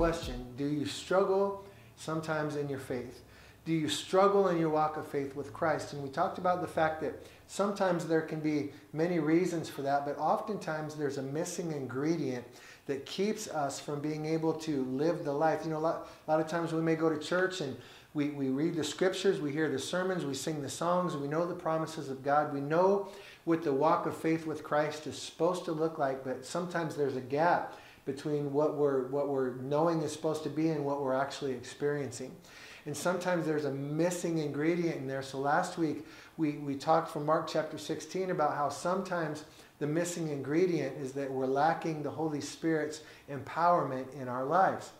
question. Do you struggle sometimes in your faith? Do you struggle in your walk of faith with Christ? And we talked about the fact that sometimes there can be many reasons for that, but oftentimes there's a missing ingredient that keeps us from being able to live the life. You know, a lot of times we may go to church and we read the scriptures, we hear the sermons, we sing the songs, we know the promises of God. We know what the walk of faith with Christ is supposed to look like, but sometimes there's a gap between what we're knowing is supposed to be and what we're actually experiencing. And sometimes there's a missing ingredient in there. So last week we talked from Mark chapter 16 about how sometimes the missing ingredient is that we're lacking the Holy Spirit's empowerment in our lives.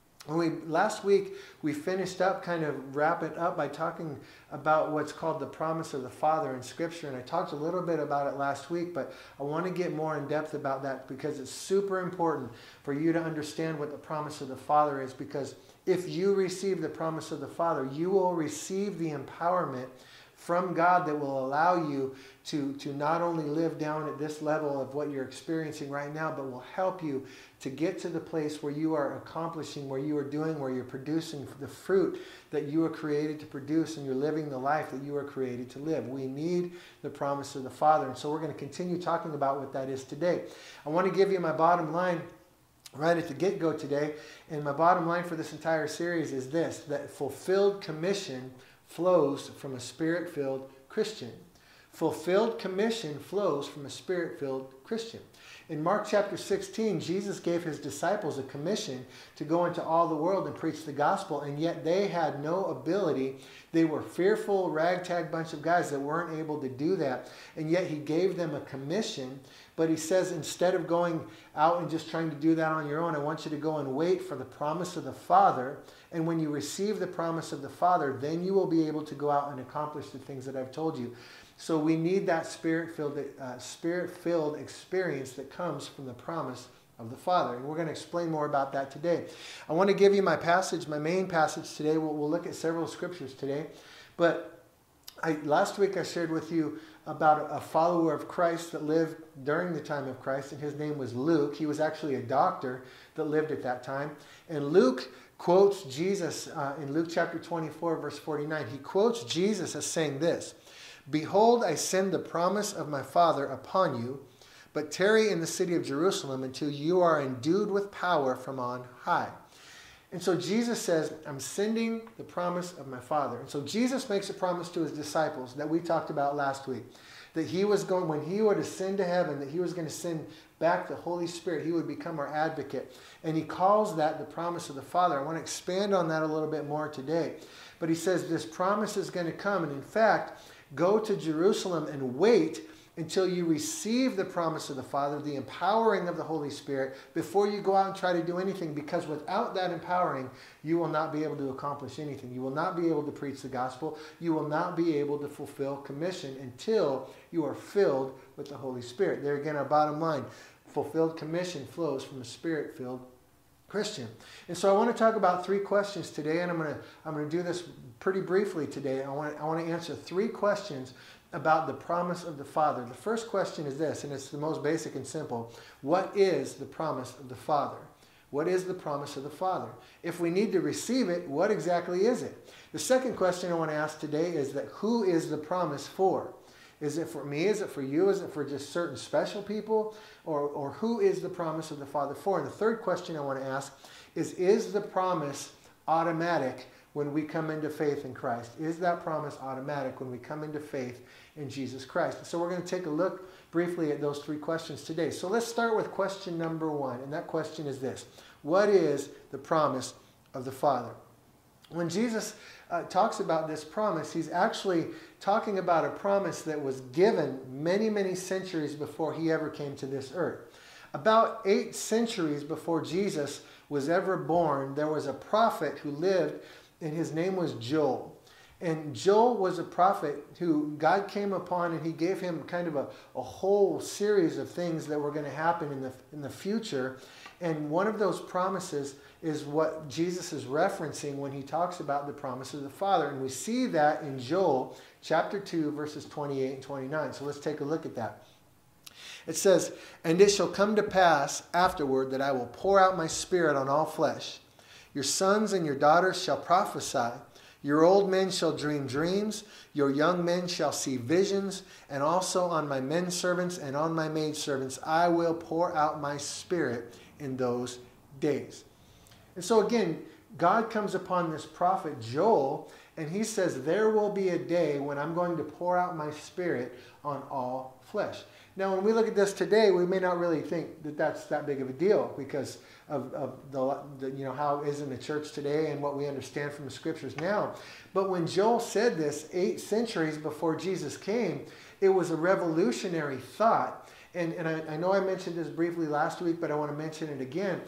Last week we finished up, kind of wrap it up by talking about what's called the promise of the Father in Scripture. And I talked a little bit about it last week, but I want to get more in depth about that because it's super important for you to understand what the promise of the Father is. Because if you receive the promise of the Father, you will receive the empowerment from God that will allow you to not only live down at this level of what you're experiencing right now, but will help you to get to the place where you are accomplishing, where you are doing, where you're producing the fruit that you were created to produce, and you're living the life that you were created to live. We need the promise of the Father. And so we're going to continue talking about what that is today. I want to give you my bottom line right at the get-go today. And my bottom line for this entire series is this, that fulfilled commission flows from a Spirit-filled Christian. Fulfilled commission flows from a Spirit-filled Christian. In Mark chapter 16, Jesus gave his disciples a commission to go into all the world and preach the gospel, and yet they had no ability. They were fearful, ragtag bunch of guys that weren't able to do that, and yet he gave them a commission. But he says, instead of going out and just trying to do that on your own, I want you to go and wait for the promise of the Father. And when you receive the promise of the Father, then you will be able to go out and accomplish the things that I've told you. So we need that spirit-filled experience that comes from the promise of the Father. And we're going to explain more about that today. I want to give you my passage, my main passage today. We'll look at several scriptures today. But last week I shared with you about a follower of Christ that lived during the time of Christ, and his name was Luke. He was actually a doctor that lived at that time. And Luke quotes Jesus in Luke chapter 24, verse 49. He quotes Jesus as saying this, "Behold, I send the promise of my Father upon you, but tarry in the city of Jerusalem until you are endued with power from on high." And so Jesus says, I'm sending the promise of my Father. And so Jesus makes a promise to his disciples that we talked about last week, that he was going, when he would ascend to heaven, that he was going to send back the Holy Spirit. He would become our advocate. And he calls that the promise of the Father. I want to expand on that a little bit more today. But he says this promise is going to come. And in fact, go to Jerusalem and wait until you receive the promise of the Father, the empowering of the Holy Spirit, before you go out and try to do anything. Because without that empowering, you will not be able to accomplish anything. You will not be able to preach the gospel. You will not be able to fulfill commission until you are filled with the Holy Spirit. There again, our bottom line, fulfilled commission flows from a Spirit-filled Christian. And so I want to talk about three questions today, and I'm going to do this pretty briefly today. I want to answer three questions about the promise of the Father. The first question is this, and it's the most basic and simple. What is the promise of the Father? What is the promise of the Father? If we need to receive it, what exactly is it? The second question I want to ask today is that who is the promise for? Is it for me? Is it for you? Is it for just certain special people? Or who is the promise of the Father for? And the third question I want to ask is the promise automatic when we come into faith in Christ? Is that promise automatic when we come into faith in Jesus Christ? So we're going to take a look briefly at those three questions today. So let's start with question number one. And that question is this. What is the promise of the Father? When Jesus talks about this promise, he's actually talking about a promise that was given many, many centuries before he ever came to this earth. About 8 centuries before Jesus was ever born, there was a prophet who lived, and his name was Joel. And Joel was a prophet who God came upon, and he gave him kind of a whole series of things that were going to happen in the future. And one of those promises is what Jesus is referencing when he talks about the promise of the Father. And we see that in Joel chapter 2, verses 28 and 29. So let's take a look at that. It says, "And it shall come to pass afterward that I will pour out my Spirit on all flesh. Your sons and your daughters shall prophesy. Your old men shall dream dreams. Your young men shall see visions. And also on my men servants and on my maid servants I will pour out my Spirit in those days. And so again, God comes upon this prophet Joel, and he says, there will be a day when I'm going to pour out my Spirit on all flesh. Now, when we look at this today, we may not really think that that's that big of a deal because of the how it is in the church today and what we understand from the scriptures now. But when Joel said this 8 centuries before Jesus came, it was a revolutionary thought. And I know I mentioned this briefly last week, but I want to mention it again.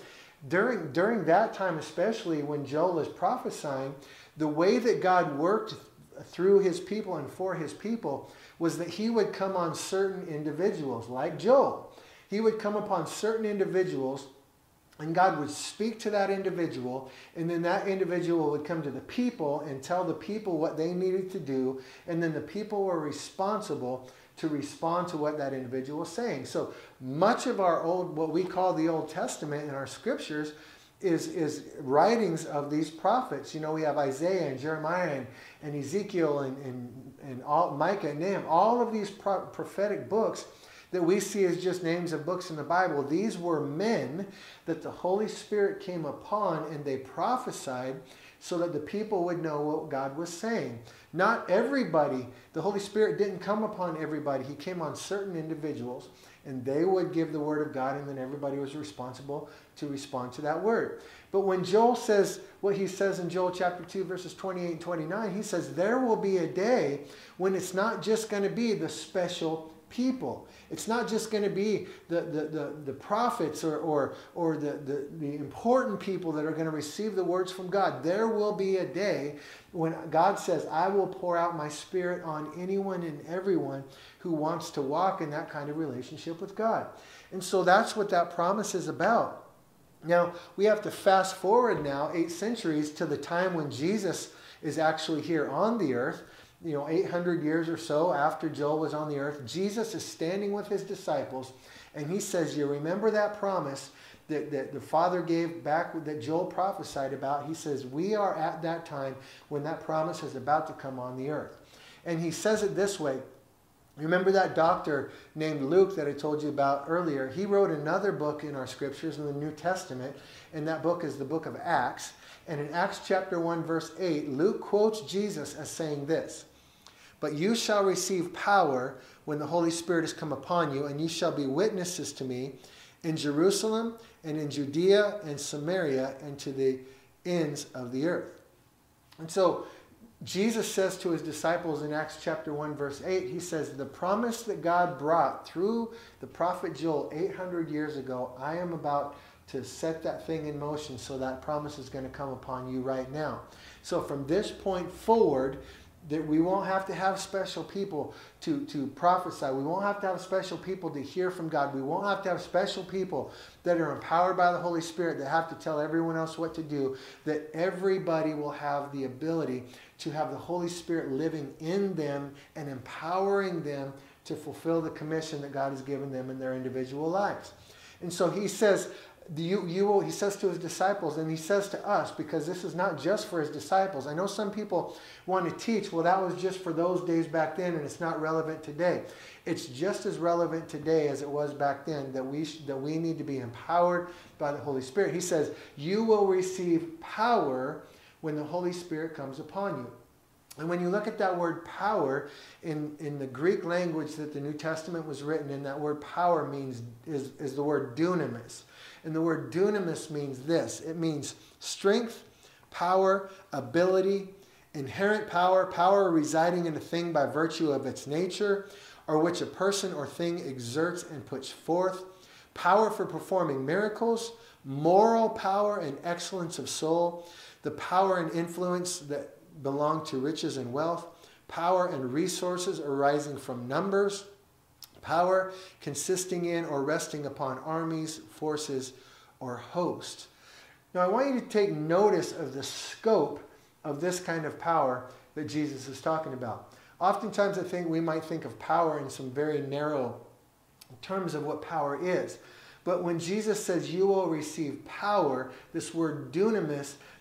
During that time, especially when Joel is prophesying, the way that God worked through his people and for his people was that he would come on certain individuals, like Joel. He would come upon certain individuals, and God would speak to that individual, and then that individual would come to the people and tell the people what they needed to do, and then the people were responsible to respond to what that individual was saying. So much of our what we call the Old Testament in our scriptures is writings of these prophets. You know, we have Isaiah and Jeremiah and Ezekiel and all, Micah and Nahum. All of these prophetic books that we see as just names of books in the Bible, these were men that the Holy Spirit came upon, and they prophesied so that the people would know what God was saying. Not everybody. The Holy Spirit didn't come upon everybody. He came on certain individuals, and they would give the word of God, and then everybody was responsible to respond to that word. But when Joel says what he says in Joel chapter 2, verses 28 and 29, he says there will be a day when it's not just going to be the special people. It's not just going to be the prophets or the important people that are going to receive the words from God. There will be a day when God says, I will pour out my Spirit on anyone and everyone who wants to walk in that kind of relationship with God. And so that's what that promise is about. Now, we have to fast forward now 8 centuries to the time when Jesus is actually here on the earth. 800 years or so after Joel was on the earth, Jesus is standing with his disciples, and he says, you remember that promise that the Father gave back, that Joel prophesied about? He says, we are at that time when that promise is about to come on the earth. And he says it this way. Remember that doctor named Luke that I told you about earlier? He wrote another book in our scriptures in the New Testament, and that book is the book of Acts. And in Acts chapter 1, verse 8, Luke quotes Jesus as saying this, but you shall receive power when the Holy Spirit has come upon you, and you shall be witnesses to me in Jerusalem and in Judea and Samaria and to the ends of the earth. And so Jesus says to his disciples in Acts chapter 1, verse 8, he says, the promise that God brought through the prophet Joel 800 years ago, I am about to set that thing in motion, so that promise is going to come upon you right now. So from this point forward, that we won't have to have special people to prophesy. We won't have to have special people to hear from God. We won't have to have special people that are empowered by the Holy Spirit that have to tell everyone else what to do. That everybody will have the ability to have the Holy Spirit living in them and empowering them to fulfill the commission that God has given them in their individual lives. And so he says, he says to his disciples, and he says to us, because this is not just for his disciples. I know some people want to teach, well, that was just for those days back then, and it's not relevant today. It's just as relevant today as it was back then, that we need to be empowered by the Holy Spirit. He says, you will receive power when the Holy Spirit comes upon you. And when you look at that word power in the Greek language that the New Testament was written in, that word power is the word dunamis. And the word dunamis means this. It means strength, power, ability, inherent power, power residing in a thing by virtue of its nature, or which a person or thing exerts and puts forth, power for performing miracles, moral power and excellence of soul, the power and influence that belong to riches and wealth, power and resources arising from numbers, power consisting in or resting upon armies, forces, or hosts. Now I want you to take notice of the scope of this kind of power that Jesus is talking about. Oftentimes I think we might think of power in some very narrow terms of what power is. But when Jesus says you will receive power, this word dunamis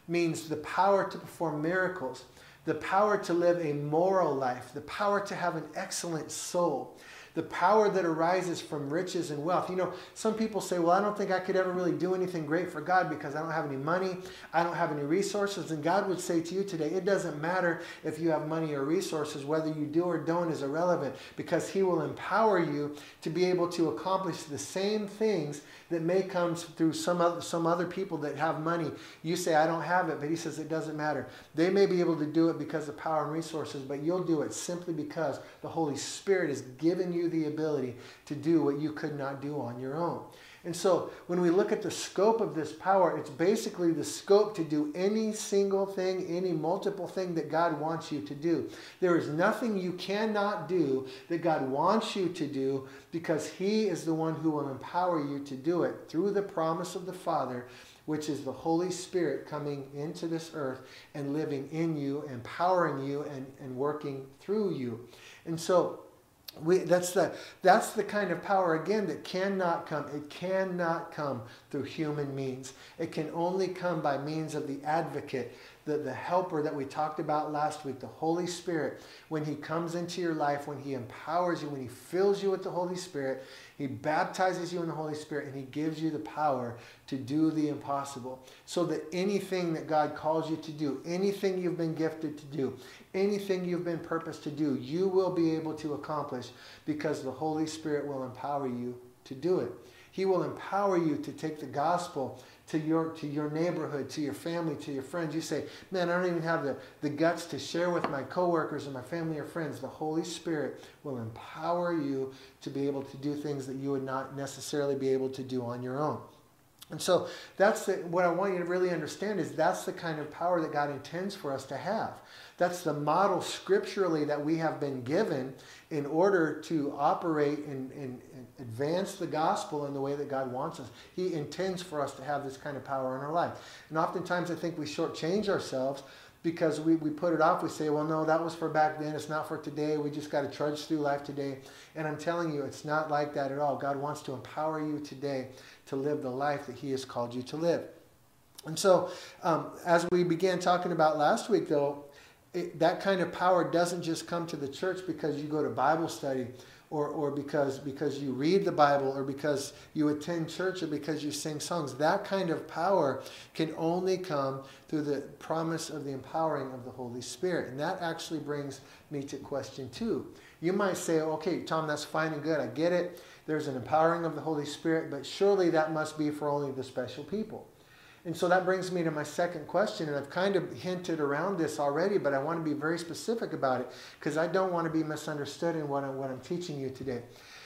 means the power to perform miracles, the power to live a moral life, the power to have an excellent soul, the power that arises from riches and wealth. You know, some people say, well, I don't think I could ever really do anything great for God because I don't have any money, I don't have any resources. And God would say to you today, it doesn't matter if you have money or resources, whether you do or don't is irrelevant, because He will empower you to be able to accomplish the same things that may come through some other people that have money. You say, I don't have it, but He says it doesn't matter. They may be able to do it because of power and resources, but you'll do it simply because the Holy Spirit has given you the ability to do what you could not do on your own. And so when we look at the scope of this power, it's basically the scope to do any single thing, any multiple thing that God wants you to do. There is nothing you cannot do that God wants you to do, because He is the one who will empower you to do it through the promise of the Father, which is the Holy Spirit coming into this earth and living in you, empowering you, and working through you. And so that's the kind of power, again, that cannot come. It cannot come through human means. It can only come by means of the advocate, the helper that we talked about last week, the Holy Spirit. When He comes into your life, when He empowers you, when He fills you with the Holy Spirit, He baptizes you in the Holy Spirit, and He gives you the power to do the impossible. So that anything that God calls you to do, anything you've been gifted to do, anything you've been purposed to do, you will be able to accomplish, because the Holy Spirit will empower you to do it. He will empower you to take the gospel to your neighborhood, to your family, to your friends. You say, man, I don't even have the guts to share with my coworkers or my family or friends. The Holy Spirit will empower you to be able to do things that you would not necessarily be able to do on your own. And so what I want you to really understand is that's the kind of power that God intends for us to have. That's the model scripturally that we have been given in order to operate and advance the gospel in the way that God wants us. He intends for us to have this kind of power in our life. And oftentimes I think we shortchange ourselves because we put it off. We say, well, no, that was for back then. It's not for today. We just got to trudge through life today. And I'm telling you, it's not like that at all. God wants to empower you today to live the life that He has called you to live. And so as we began talking about last week, though, that kind of power doesn't just come to the church because you go to Bible study or because you read the Bible or because you attend church or because you sing songs. That kind of power can only come through the promise of the empowering of the Holy Spirit. And that actually brings me to question 2. You might say, okay, Tom, that's fine and good. I get it. There's an empowering of the Holy Spirit, but surely that must be for only the special people. And so that brings me to my second question, and I've kind of hinted around this already, but I want to be very specific about it because I don't want to be misunderstood in what I'm teaching you today.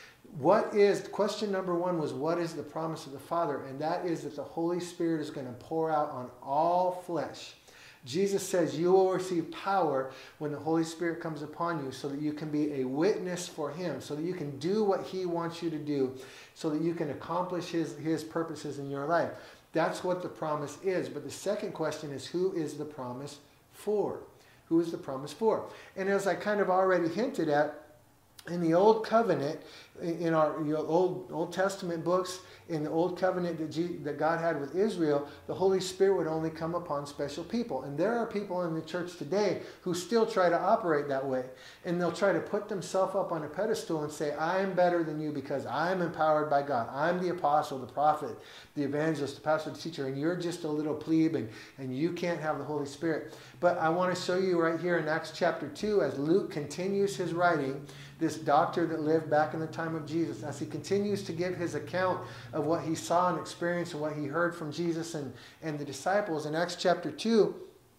Question number 1 was, what is the promise of the Father? And that is that the Holy Spirit is going to pour out on all flesh. Jesus says you will receive power when the Holy Spirit comes upon you so that you can be a witness for Him, so that you can do what He wants you to do, so that you can accomplish His purposes in your life. That's what the promise is. But the second question is, who is the promise for? Who is the promise for? And as I kind of already hinted at, in the Old Covenant, in our Old Testament books, in the Old Covenant that God had with Israel, the Holy Spirit would only come upon special people. And there are people in the church today who still try to operate that way. And they'll try to put themselves up on a pedestal and say, I'm better than you because I'm empowered by God. I'm the apostle, the prophet, the evangelist, the pastor, the teacher, and you're just a little plebe and you can't have the Holy Spirit. But I want to show you right here in Acts chapter 2, as Luke continues his writing, this doctor that lived back in the time of Jesus, as he continues to give his account of what he saw and experienced and what he heard from Jesus and the disciples. In Acts chapter 2,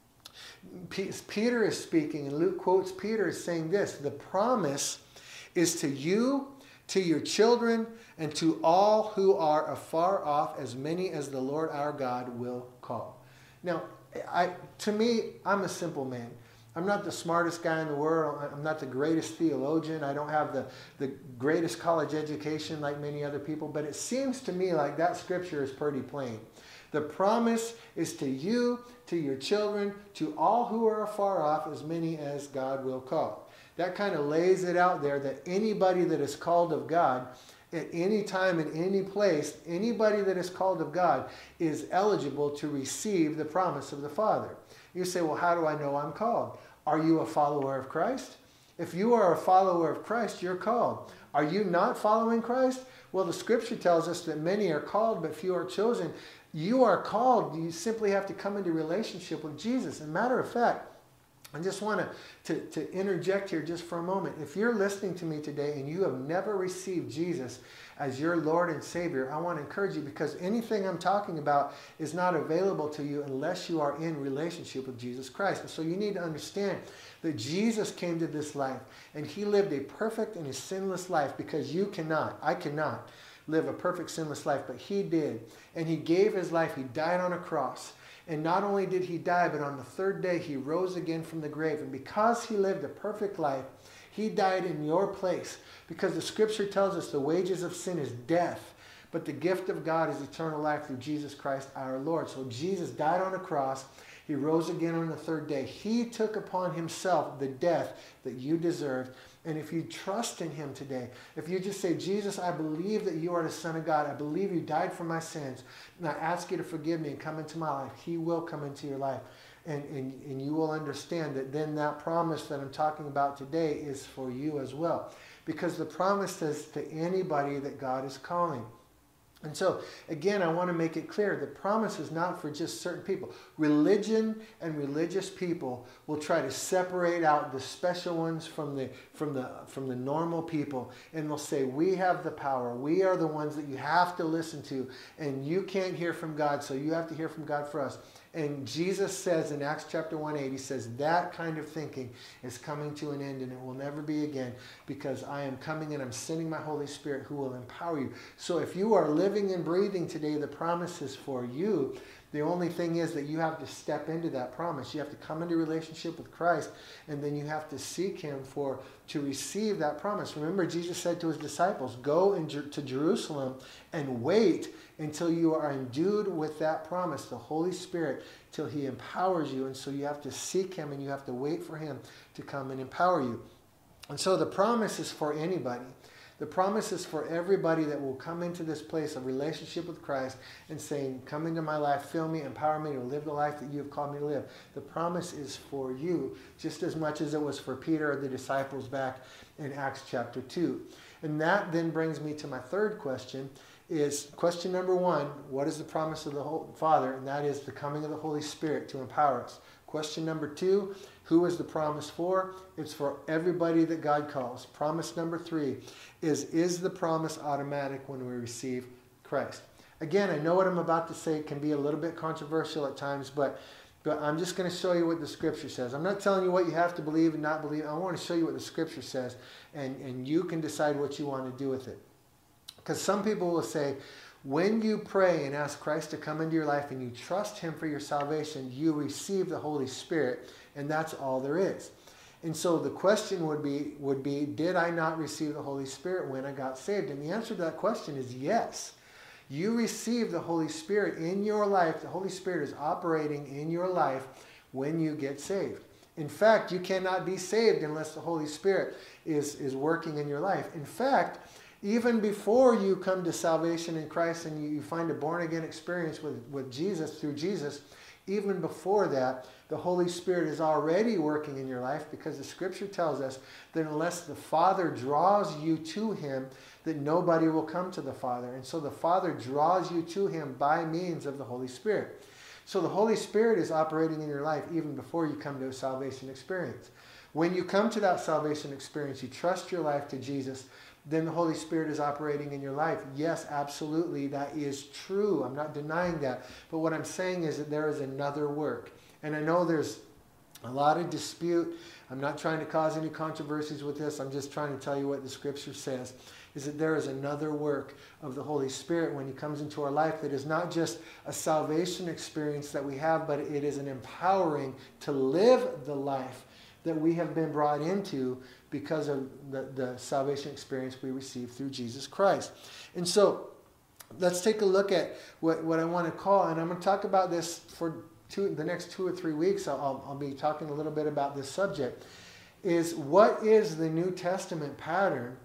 Peter is speaking, and Luke quotes Peter as saying this: the promise is to you, to your children, and to all who are afar off, as many as the Lord our God will call. Now, to me, I'm a simple man. I'm not the smartest guy in the world. I'm not the greatest theologian. I don't have the greatest college education like many other people. But it seems to me like that scripture is pretty plain. The promise is to you, to your children, to all who are afar off, as many as God will call. That kind of lays it out there that anybody that is called of God at any time, in any place, anybody that is called of God is eligible to receive the promise of the Father. You say, well, how do I know I'm called? Are you a follower of Christ? If you are a follower of Christ, you're called. Are you not following Christ? Well, the scripture tells us that many are called, but few are chosen. You are called. You simply have to come into relationship with Jesus. As a matter of fact, I just want to interject here just for a moment. If you're listening to me today and you have never received Jesus as your Lord and Savior, I want to encourage you, because anything I'm talking about is not available to you unless you are in relationship with Jesus Christ. And so you need to understand that Jesus came to this life and he lived a perfect and a sinless life, because you cannot, I cannot live a perfect sinless life, but he did. And he gave his life. He died on a cross. And not only did he die, but on the third day he rose again from the grave. And because he lived a perfect life, he died in your place. Because the scripture tells us the wages of sin is death, but the gift of God is eternal life through Jesus Christ our Lord. So Jesus died on a cross. He rose again on the third day. He took upon himself the death that you deserved. And if you trust in him today, if you just say, Jesus, I believe that you are the Son of God. I believe you died for my sins. And I ask you to forgive me and come into my life. He will come into your life. And you will understand that then that promise that I'm talking about today is for you as well. Because the promise says to anybody that God is calling. And so, again, I want to make it clear, the promise is not for just certain people. Religion and religious people will try to separate out the special ones from the normal people. And they'll say, we have the power. We are the ones that you have to listen to. And you can't hear from God, so you have to hear from God for us. And Jesus says in Acts chapter 1:8, he says, that kind of thinking is coming to an end and it will never be again, because I am coming and I'm sending my Holy Spirit who will empower you. So if you are living and breathing today, the promise is for you. The only thing is that you have to step into that promise. You have to come into relationship with Christ, and then you have to seek him to receive that promise. Remember, Jesus said to his disciples, go to Jerusalem and wait until you are endued with that promise, the Holy Spirit, till he empowers you. And so you have to seek him and you have to wait for him to come and empower you. And so the promise is for anybody. The promise is for everybody that will come into this place of relationship with Christ and saying, come into my life, fill me, empower me to live the life that you have called me to live. The promise is for you just as much as it was for Peter or the disciples back in Acts chapter 2. And that then brings me to my third question, is question number one, what is the promise of the Father? And that is the coming of the Holy Spirit to empower us. Question number two, who is the promise for? It's for everybody that God calls. Promise number three is the promise automatic when we receive Christ? Again, I know what I'm about to say can be a little bit controversial at times, but I'm just going to show you what the Scripture says. I'm not telling you what you have to believe and not believe. I want to show you what the Scripture says, and you can decide what you want to do with it. Because some people will say, when you pray and ask Christ to come into your life and you trust him for your salvation, you receive the Holy Spirit, and that's all there is. And so the question would be, did I not receive the Holy Spirit when I got saved? And the answer to that question is yes. You receive the Holy Spirit in your life. The Holy Spirit is operating in your life when you get saved. In fact, you cannot be saved unless the Holy Spirit is working in your life. In fact, even before you come to salvation in Christ and you find a born-again experience with Jesus, through Jesus, even before that, the Holy Spirit is already working in your life, because the Scripture tells us that unless the Father draws you to him, that nobody will come to the Father. And so the Father draws you to him by means of the Holy Spirit. So the Holy Spirit is operating in your life even before you come to a salvation experience. When you come to that salvation experience, you trust your life to Jesus, then the Holy Spirit is operating in your life. Yes, absolutely, that is true. I'm not denying that. But what I'm saying is that there is another work. And I know there's a lot of dispute. I'm not trying to cause any controversies with this. I'm just trying to tell you what the Scripture says, is that there is another work of the Holy Spirit when he comes into our life that is not just a salvation experience that we have, but it is an empowering to live the life that we have been brought into because of the salvation experience we received through Jesus Christ. And so let's take a look at what I want to call, and I'm going to talk about this for the next 2 or 3 weeks. I'll be talking a little bit about this subject, is what is the New Testament pattern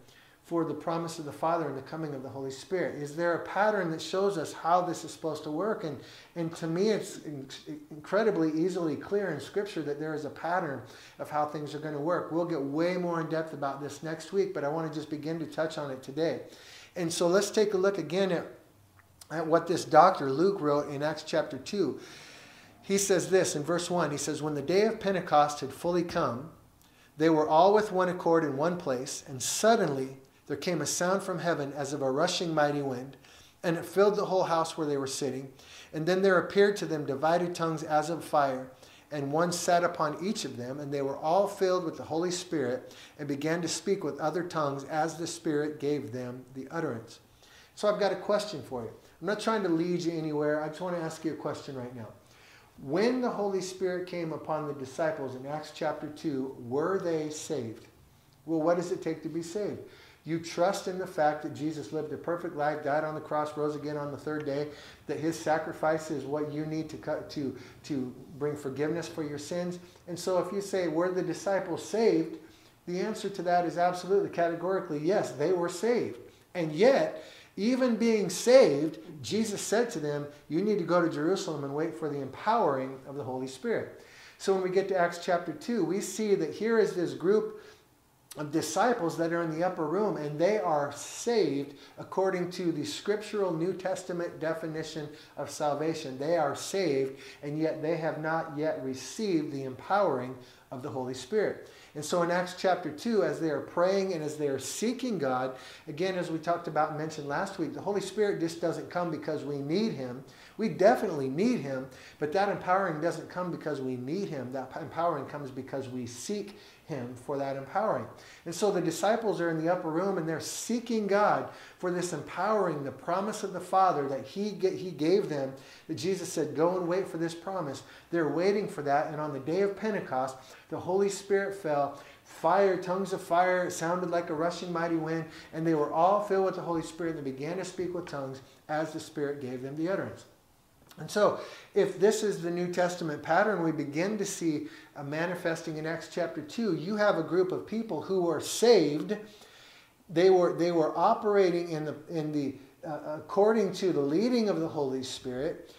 for the promise of the Father and the coming of the Holy Spirit? Is there a pattern that shows us how this is supposed to work? And to me, it's incredibly easily clear in Scripture that there is a pattern of how things are going to work. We'll get way more in depth about this next week, but I want to just begin to touch on it today. And so let's take a look again at what this doctor, Luke, wrote in Acts chapter 2. He says this in verse 1. He says, when the day of Pentecost had fully come, they were all with one accord in one place, and suddenly there came a sound from heaven as of a rushing mighty wind, and it filled the whole house where they were sitting. And then there appeared to them divided tongues as of fire, and one sat upon each of them, and they were all filled with the Holy Spirit, and began to speak with other tongues as the Spirit gave them the utterance. So I've got a question for you. I'm not trying to lead you anywhere. I just want to ask you a question right now. When the Holy Spirit came upon the disciples in Acts chapter 2, were they saved? Well, what does it take to be saved? You trust in the fact that Jesus lived a perfect life, died on the cross, rose again on the third day, that his sacrifice is what you need to bring forgiveness for your sins. And so if you say, were the disciples saved? The answer to that is absolutely, categorically, yes, they were saved. And yet, even being saved, Jesus said to them, you need to go to Jerusalem and wait for the empowering of the Holy Spirit. So when we get to Acts chapter 2, we see that here is this group of disciples that are in the upper room, and they are saved according to the scriptural New Testament definition of salvation. They are saved, and yet they have not yet received the empowering of the Holy Spirit. And so in Acts chapter 2, as they are praying and as they are seeking God, again, as we talked about and mentioned last week, the Holy Spirit just doesn't come because we need him. We definitely need him, but that empowering doesn't come because we need him. That empowering comes because we seek him for that empowering. And so the disciples are in the upper room and they're seeking God for this empowering, the promise of the Father that he gave them, that Jesus said, go and wait for this promise. They're waiting for that, and on the day of Pentecost, the Holy Spirit fell, fire, tongues of fire, it sounded like a rushing mighty wind, and they were all filled with the Holy Spirit and they began to speak with tongues as the Spirit gave them the utterance. And so, if this is the New Testament pattern we begin to see manifesting in Acts chapter 2, you have a group of people who were saved. They were operating according to the leading of the Holy Spirit.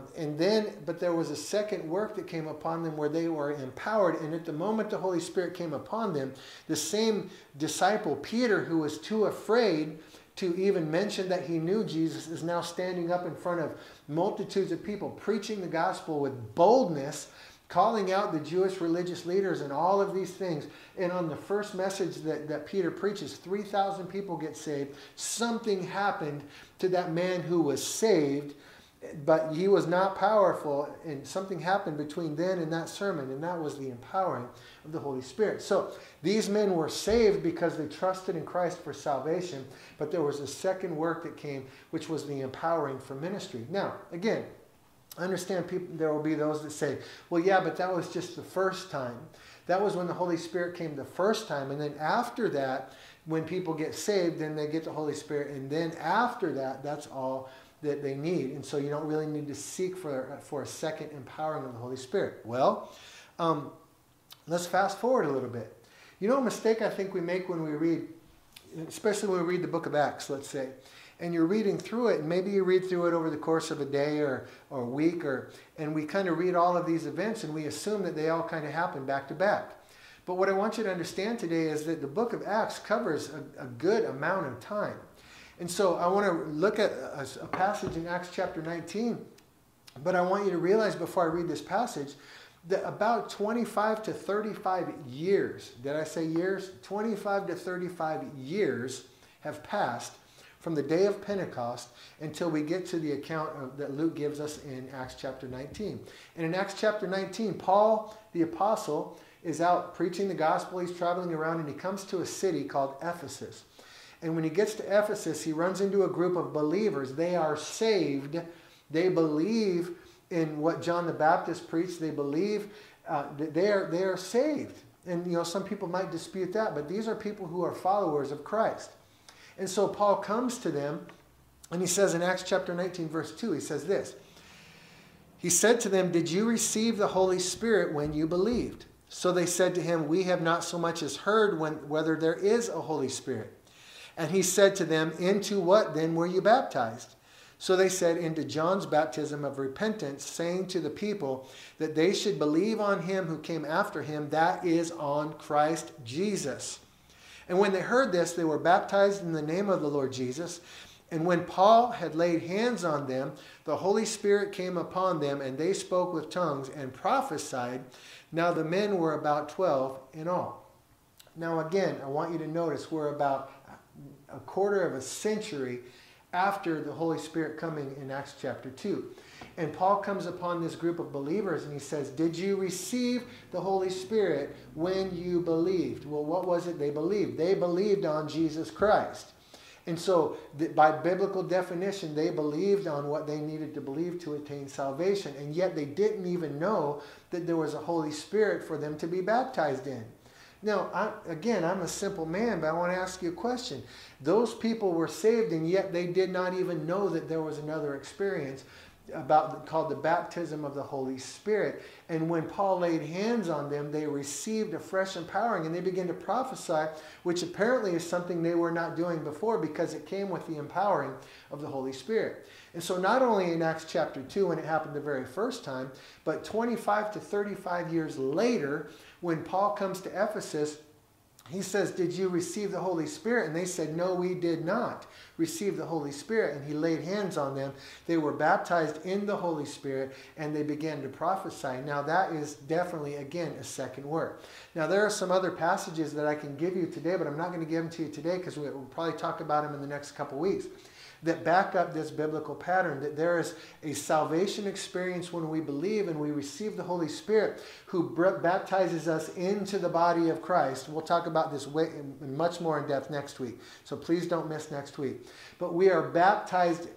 But there was a second work that came upon them where they were empowered. And at the moment the Holy Spirit came upon them, the same disciple, Peter, who was too afraid to even mention that he knew Jesus, is now standing up in front of multitudes of people, preaching the gospel with boldness, calling out the Jewish religious leaders and all of these things. And on the first message that Peter preaches, 3,000 people get saved. Something happened to that man who was saved, but he was not powerful, and something happened between then and that sermon, and that was the empowering of the Holy Spirit. So these men were saved because they trusted in Christ for salvation, but there was a second work that came, which was the empowering for ministry. Now, again, I understand there will be those that say, well, yeah, but that was just the first time. That was when the Holy Spirit came the first time, and then after that, when people get saved, then they get the Holy Spirit, and then after that, that's all that they need. And so you don't really need to seek for a second empowering of the Holy Spirit. Well, let's fast forward a little bit. You know a mistake I think we make when we read, especially when we read the book of Acts, let's say, and you're reading through it, and maybe you read through it over the course of a day or a week, and we kind of read all of these events and we assume that they all kind of happen back to back. But what I want you to understand today is that the book of Acts covers a good amount of time. And so I want to look at a passage in Acts chapter 19, but I want you to realize before I read this passage that about 25 to 35 years, did I say years? 25 to 35 years have passed from the day of Pentecost until we get to the account that Luke gives us in Acts chapter 19. And in Acts chapter 19, Paul, the apostle, is out preaching the gospel. He's traveling around and he comes to a city called Ephesus. And when he gets to Ephesus, he runs into a group of believers. They are saved. They believe in what John the Baptist preached. They believe that they are saved. And some people might dispute that, but these are people who are followers of Christ. And so Paul comes to them, and he says in Acts chapter 19, verse 2, he says this. He said to them, "Did you receive the Holy Spirit when you believed?" So they said to him, "We have not so much as heard whether there is a Holy Spirit." And he said to them, into what then were you baptized? So they said, into John's baptism of repentance, saying to the people that they should believe on him who came after him, that is, on Christ Jesus. And when they heard this, they were baptized in the name of the Lord Jesus. And when Paul had laid hands on them, the Holy Spirit came upon them, and they spoke with tongues and prophesied. Now the men were about 12 in all. Now again, I want you to notice we're about a quarter of a century after the Holy Spirit coming in Acts chapter 2. And Paul comes upon this group of believers and he says, did you receive the Holy Spirit when you believed? Well, what was it they believed? They believed on Jesus Christ. And so by biblical definition, they believed on what they needed to believe to attain salvation. And yet they didn't even know that there was a Holy Spirit for them to be baptized in. Now, I'm a simple man, but I want to ask you a question. Those people were saved, and yet they did not even know that there was another experience called the baptism of the Holy Spirit. And when Paul laid hands on them, they received a fresh empowering, and they began to prophesy, which apparently is something they were not doing before, because it came with the empowering of the Holy Spirit. And so not only in Acts chapter 2 when it happened the very first time, but 25 to 35 years later, when Paul comes to Ephesus, he says, did you receive the Holy Spirit? And they said, no, we did not receive the Holy Spirit. And he laid hands on them. They were baptized in the Holy Spirit, and they began to prophesy. Now that is definitely, again, a second work. Now there are some other passages that I can give you today, but I'm not going to give them to you today because we'll probably talk about them in the next couple weeks, that back up this biblical pattern, that there is a salvation experience when we believe and we receive the Holy Spirit, who baptizes us into the body of Christ. We'll talk about this much more in depth next week, so please don't miss next week. But we are baptized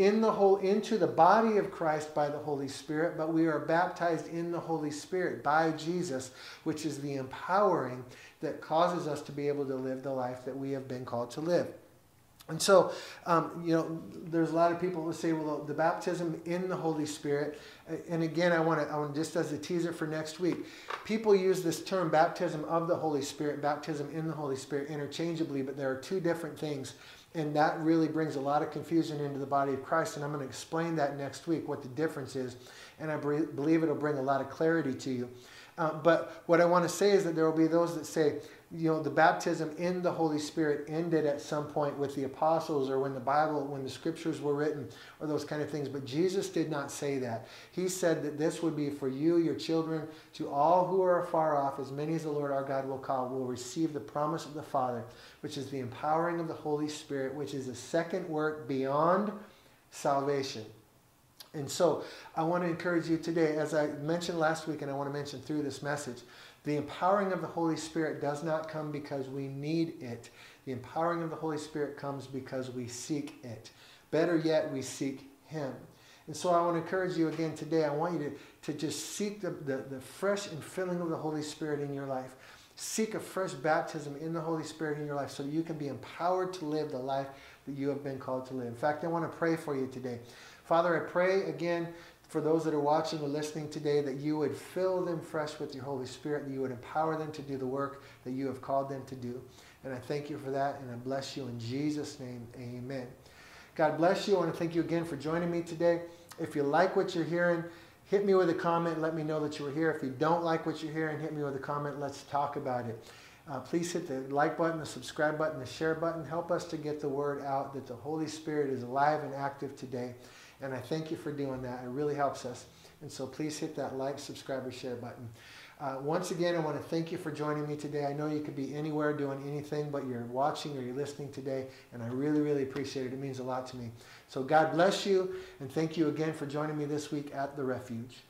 into the body of Christ by the Holy Spirit, but we are baptized in the Holy Spirit by Jesus, which is the empowering that causes us to be able to live the life that we have been called to live. And so, there's a lot of people who say, well, the baptism in the Holy Spirit, and again, I want to just as a teaser for next week, people use this term baptism of the Holy Spirit, baptism in the Holy Spirit interchangeably, but there are two different things, and that really brings a lot of confusion into the body of Christ, and I'm going to explain that next week, what the difference is, and I believe it'll bring a lot of clarity to you. But what I want to say is that there will be those that say, the baptism in the Holy Spirit ended at some point with the apostles, or when the scriptures were written, or those kind of things. But Jesus did not say that. He said that this would be for you, your children, to all who are afar off, as many as the Lord our God will call, will receive the promise of the Father, which is the empowering of the Holy Spirit, which is a second work beyond salvation. And so I want to encourage you today, as I mentioned last week, and I want to mention through this message, the empowering of the Holy Spirit does not come because we need it. The empowering of the Holy Spirit comes because we seek it. Better yet, we seek Him. And so I want to encourage you again today. I want you to just seek the fresh infilling of the Holy Spirit in your life. Seek a fresh baptism in the Holy Spirit in your life so that you can be empowered to live the life that you have been called to live. In fact, I want to pray for you today. Father, I pray again for those that are watching or listening today, that you would fill them fresh with your Holy Spirit, that you would empower them to do the work that you have called them to do. And I thank you for that, and I bless you in Jesus' name. Amen. God bless you. I want to thank you again for joining me today. If you like what you're hearing, hit me with a comment. Let me know that you were here. If you don't like what you're hearing, hit me with a comment. Let's talk about it. Please hit the like button, the subscribe button, the share button. Help us to get the word out that the Holy Spirit is alive and active today. And I thank you for doing that. It really helps us. And so please hit that like, subscribe, or share button. Once again, I want to thank you for joining me today. I know you could be anywhere doing anything, but you're watching or you're listening today, and I really, really appreciate it. It means a lot to me. So God bless you, and thank you again for joining me this week at The Refuge.